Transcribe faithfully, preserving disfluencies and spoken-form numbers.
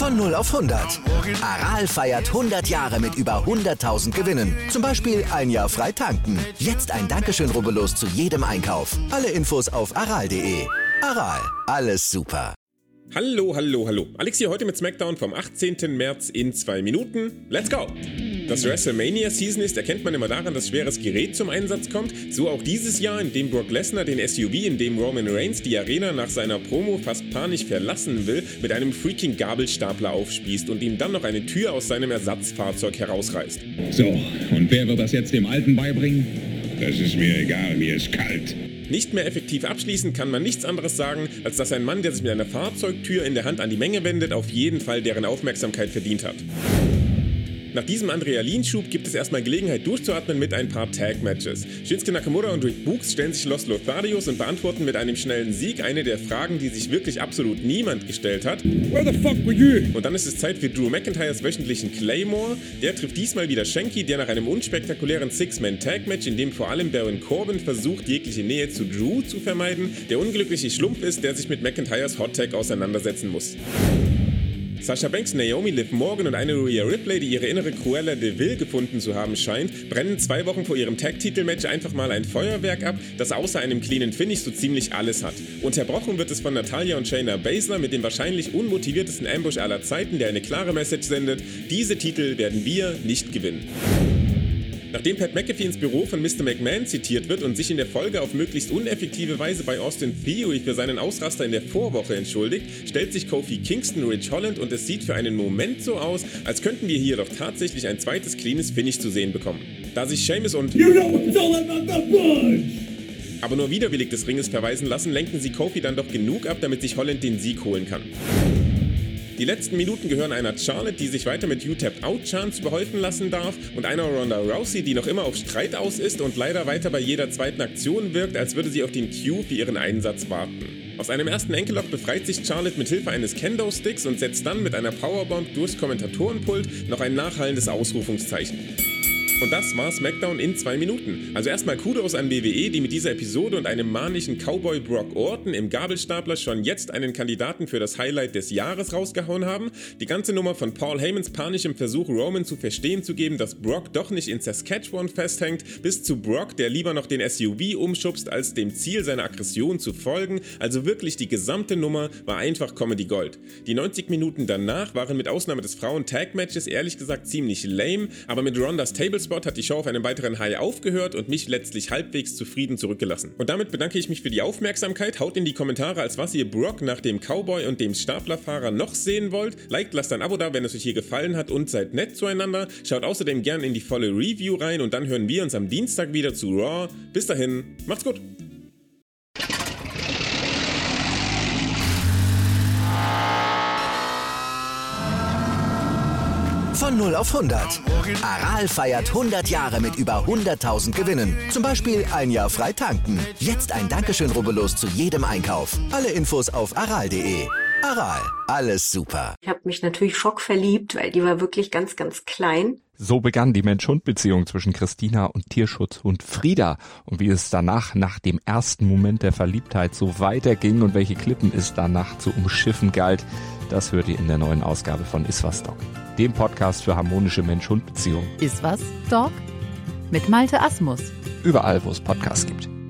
Von null auf hundert. Aral feiert hundert Jahre mit über hunderttausend Gewinnen. Zum Beispiel ein Jahr frei tanken. Jetzt ein Dankeschön, rubbellos zu jedem Einkauf. Alle Infos auf aral punkt de. Aral, alles super. Hallo, hallo, hallo. Alex hier heute mit SmackDown vom achtzehnten März in zwei Minuten. Let's go! Dass WrestleMania-Season ist, erkennt man immer daran, dass schweres Gerät zum Einsatz kommt. So auch dieses Jahr, in dem Brock Lesnar den S U V, in dem Roman Reigns die Arena nach seiner Promo fast panisch verlassen will, mit einem freaking Gabelstapler aufspießt und ihm dann noch eine Tür aus seinem Ersatzfahrzeug herausreißt. So, und wer wird das jetzt dem Alten beibringen? Das ist mir egal, mir ist kalt. Nicht mehr effektiv abschließen kann man nichts anderes sagen, als dass ein Mann, der sich mit einer Fahrzeugtür in der Hand an die Menge wendet, auf jeden Fall deren Aufmerksamkeit verdient hat. Nach diesem Adrenalinschub gibt es erstmal Gelegenheit durchzuatmen mit ein paar Tag-Matches. Shinsuke Nakamura und Rick Books stellen sich Los Lotharios und beantworten mit einem schnellen Sieg eine der Fragen, die sich wirklich absolut niemand gestellt hat. Where the fuck were you? Und dann ist es Zeit für Drew McIntyres wöchentlichen Claymore. Der trifft diesmal wieder Shanky, der nach einem unspektakulären Six-Man-Tag-Match, in dem vor allem Baron Corbin versucht, jegliche Nähe zu Drew zu vermeiden, der unglückliche Schlumpf ist, der sich mit McIntyres Hot-Tag auseinandersetzen muss. Sasha Banks, Naomi, Liv Morgan und eine Rhea Ripley, die ihre innere Cruella de Vil gefunden zu haben scheint, brennen zwei Wochen vor ihrem Tag-Titel-Match einfach mal ein Feuerwerk ab, das außer einem cleanen Finish so ziemlich alles hat. Unterbrochen wird es von Natalya und Shayna Baszler mit dem wahrscheinlich unmotiviertesten Ambush aller Zeiten, der eine klare Message sendet: Diese Titel werden wir nicht gewinnen. Nachdem Pat McAfee ins Büro von Mister McMahon zitiert wird und sich in der Folge auf möglichst uneffektive Weise bei Austin Theory für seinen Ausraster in der Vorwoche entschuldigt, stellt sich Kofi Kingston Rich Holland und es sieht für einen Moment so aus, als könnten wir hier doch tatsächlich ein zweites cleanes Finish zu sehen bekommen. Da sich Sheamus und you know what's all about the bunch! aber nur widerwillig des Ringes verweisen lassen, lenken sie Kofi dann doch genug ab, damit sich Holland den Sieg holen kann. Die letzten Minuten gehören einer Charlotte, die sich weiter mit You-Tapped-Out-Chance überhäufen lassen darf, und einer Ronda Rousey, die noch immer auf Streit aus ist und leider weiter bei jeder zweiten Aktion wirkt, als würde sie auf den Cue für ihren Einsatz warten. Aus einem ersten Enkellock befreit sich Charlotte mit Hilfe eines Kendo-Sticks und setzt dann mit einer Powerbomb durchs Kommentatorenpult noch ein nachhallendes Ausrufungszeichen. Und das war SmackDown in zwei Minuten. Also erstmal Kudos an W W E, die mit dieser Episode und einem manischen Cowboy Brock Orton im Gabelstapler schon jetzt einen Kandidaten für das Highlight des Jahres rausgehauen haben. Die ganze Nummer von Paul Heymans panischem Versuch, Roman zu verstehen zu geben, dass Brock doch nicht in Saskatchewan festhängt, bis zu Brock, der lieber noch den S U V umschubst, als dem Ziel seiner Aggression zu folgen. Also wirklich die gesamte Nummer war einfach Comedy Gold. Die neunzig Minuten danach waren mit Ausnahme des Frauen-Tag-Matches ehrlich gesagt ziemlich lame, aber mit Rondas Tablespot hat die Show auf einem weiteren High aufgehört und mich letztlich halbwegs zufrieden zurückgelassen. Und damit bedanke ich mich für die Aufmerksamkeit. Haut in die Kommentare, als was ihr Brock nach dem Cowboy und dem Staplerfahrer noch sehen wollt. Liked, lasst ein Abo da, wenn es euch hier gefallen hat, und seid nett zueinander. Schaut außerdem gern in die volle Review rein und dann hören wir uns am Dienstag wieder zu Raw. Bis dahin, macht's gut! Von null auf hundert. Aral feiert hundert Jahre mit über hunderttausend Gewinnen. Zum Beispiel ein Jahr frei tanken. Jetzt ein Dankeschön, rubbellos zu jedem Einkauf. Alle Infos auf aral punkt de. Aral, alles super. Ich habe mich natürlich schockverliebt, weil die war wirklich ganz, ganz klein. So begann die Mensch-Hund-Beziehung zwischen Christina und Tierschutzhund Frieda. Und wie es danach, nach dem ersten Moment der Verliebtheit, so weiterging und welche Klippen es danach zu umschiffen galt, das hört ihr in der neuen Ausgabe von Iswas Dog, dem Podcast für harmonische Mensch-Hund-Beziehungen. Iswas Dog? Mit Malte Asmus. Überall, wo es Podcasts gibt.